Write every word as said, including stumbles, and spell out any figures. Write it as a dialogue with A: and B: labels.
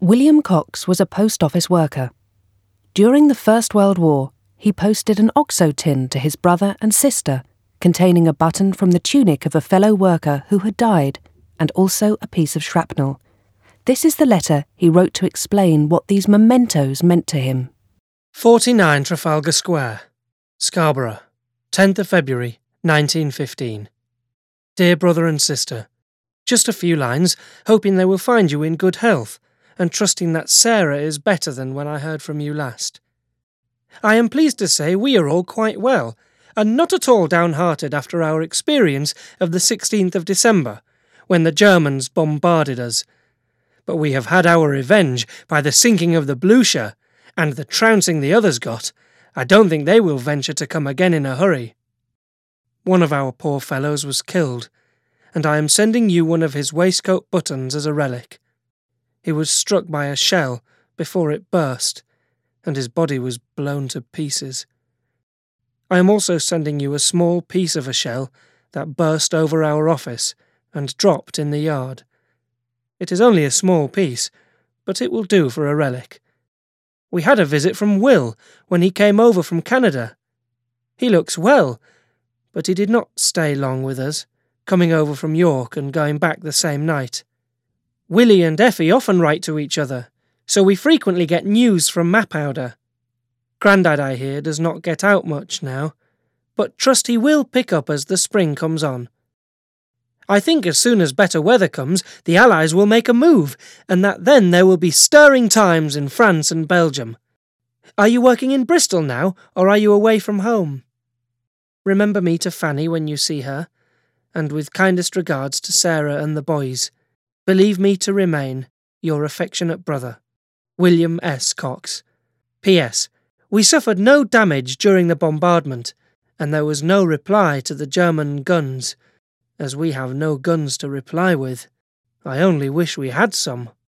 A: William Cox was a post office worker. During the First World War, he posted an OXO tin to his brother and sister, containing a button from the tunic of a fellow worker who had died, and also a piece of shrapnel. This is the letter he wrote to explain what these mementos meant to him.
B: forty-nine Trafalgar Square, Scarborough, tenth of February, nineteen fifteen. Dear brother and sister, just a few lines, hoping they will find you in good health, and trusting that Sarah is better than when I heard from you last. I am pleased to say we are all quite well, and not at all downhearted after our experience of the sixteenth of December, when the Germans bombarded us. But we have had our revenge by the sinking of the Blucher, and the trouncing the others got. I don't think they will venture to come again in a hurry. One of our poor fellows was killed, and I am sending you one of his waistcoat buttons as a relic. He was struck by a shell before it burst, and his body was blown to pieces. I am also sending you a small piece of a shell that burst over our office and dropped in the yard. It is only a small piece, but it will do for a relic. We had a visit from Will when he came over from Canada. He looks well, but he did not stay long with us, coming over from York and going back the same night. Willie and Effie often write to each other, so we frequently get news from Mapowder. Grandad, I hear, does not get out much now, but trust he will pick up as the spring comes on. I think as soon as better weather comes, the Allies will make a move, and that then there will be stirring times in France and Belgium. Are you working in Bristol now, or are you away from home? Remember me to Fanny when you see her, and with kindest regards to Sarah and the boys. Believe me to remain your affectionate brother, William S. Cox. P S. We suffered no damage during the bombardment, and there was no reply to the German guns, as we have no guns to reply with. I only wish we had some.